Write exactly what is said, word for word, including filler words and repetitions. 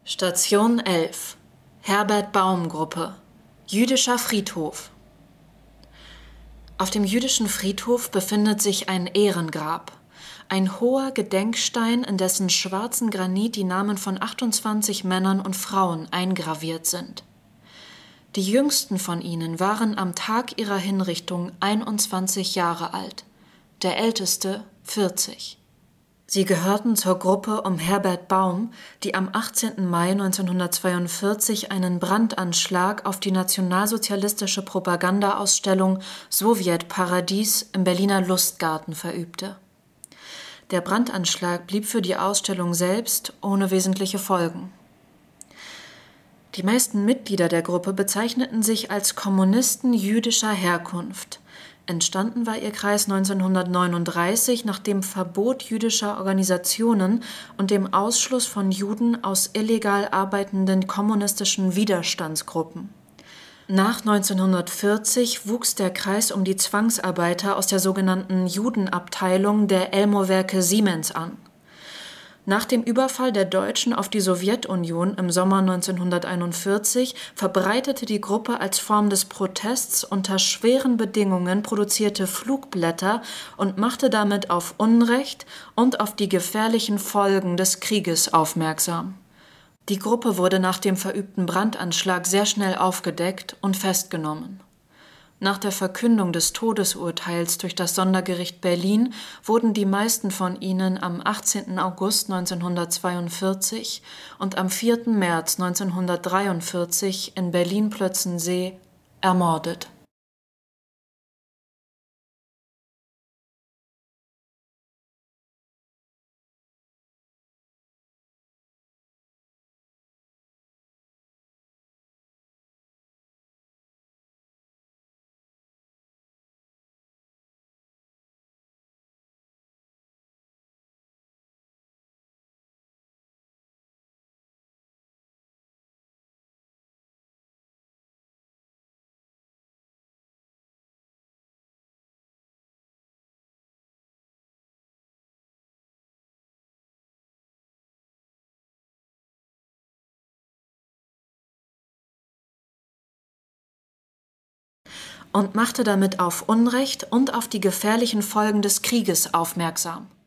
Station elf. Herbert-Baum-Gruppe. Jüdischer Friedhof. Auf dem jüdischen Friedhof befindet sich ein Ehrengrab. Ein hoher Gedenkstein, in dessen schwarzen Granit die Namen von achtundzwanzig Männern und Frauen eingraviert sind. Die jüngsten von ihnen waren am Tag ihrer Hinrichtung einundzwanzig Jahre alt, der älteste vierzig. Sie gehörten zur Gruppe um Herbert Baum, die am achtzehnten Mai neunzehnhundertzweiundvierzig einen Brandanschlag auf die nationalsozialistische Propagandaausstellung Sowjetparadies im Berliner Lustgarten verübte. Der Brandanschlag blieb für die Ausstellung selbst ohne wesentliche Folgen. Die meisten Mitglieder der Gruppe bezeichneten sich als Kommunisten jüdischer Herkunft. Entstanden war ihr Kreis neunzehnhundertneununddreißig nach dem Verbot jüdischer Organisationen und dem Ausschluss von Juden aus illegal arbeitenden kommunistischen Widerstandsgruppen. Nach neunzehnhundertvierzig wuchs der Kreis um die Zwangsarbeiter aus der sogenannten Judenabteilung der Elmo-Werke Siemens an. Nach dem Überfall der Deutschen auf die Sowjetunion im Sommer neunzehnhunderteinundvierzig verbreitete die Gruppe als Form des Protests unter schweren Bedingungen produzierte Flugblätter und machte damit auf Unrecht und auf die gefährlichen Folgen des Krieges aufmerksam. Die Gruppe wurde nach dem verübten Brandanschlag sehr schnell aufgedeckt und festgenommen. Nach der Verkündung des Todesurteils durch das Sondergericht Berlin wurden die meisten von ihnen am achtzehnten August neunzehnhundertzweiundvierzig und am vierten März neunzehnhundertdreiundvierzig in Berlin-Plötzensee ermordet. Und machte damit auf Unrecht und auf die gefährlichen Folgen des Krieges aufmerksam.